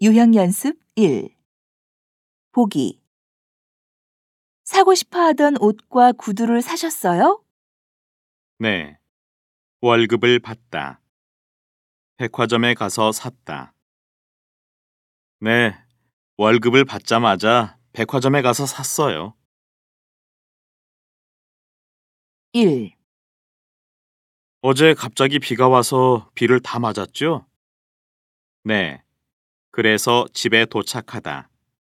유형 연습 1. 보기. 사고 싶어 하던 옷과 구두를 사셨어요? 네, 월급을 받다. 백화점에 가서 샀다. 네, 월급을 받자마자 백화점에 가서 샀어요. 1. 어제 갑자기 비가 와서 비를 다 맞았죠? 네, 그래서 집에 도착하다.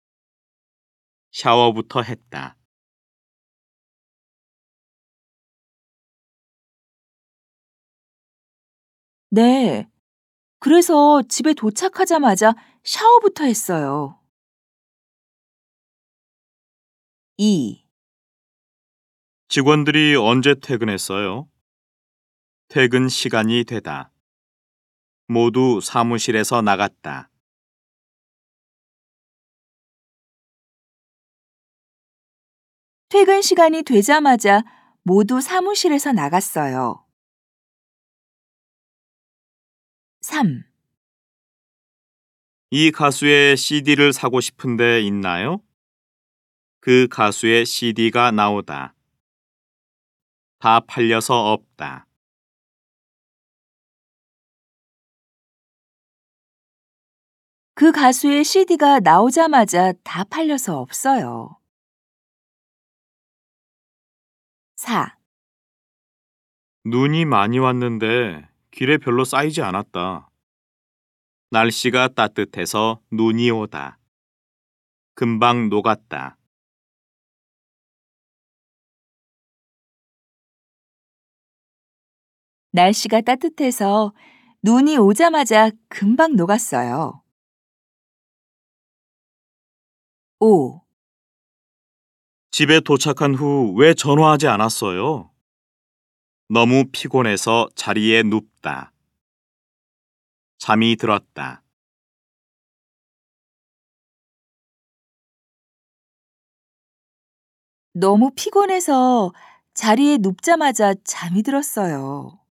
샤워부터 했다. 네. 그래서 집에 도착하자마자 샤워부터 했어요. 2. 직원들이 언제 퇴근했어요? 퇴근 시간이 되다. 모두 사무실에서 나갔다. 퇴근 시간이 되자마자 모두 사무실에서 나갔어요. 3. 이 가수의 CD를 사고 싶은데 있나요? 그 가수의 CD가 나오다. 다 팔려서 없다. 그 가수의 CD가 나오자마자 다 팔려서 없어요. 4. 눈이 많이 왔는데 길에 별로 쌓이지 않았다. 날씨가 따뜻해서 눈이 오다. 금방 녹았다. 날씨가 따뜻해서 눈이 오자마자 금방 녹았어요. 5. 집에 도착한 후 왜 전화하지 않았어요? 너무 피곤해서 자리에 눕다. 잠이 들었다. 너무 피곤해서 자리에 눕자마자 잠이 들었어요.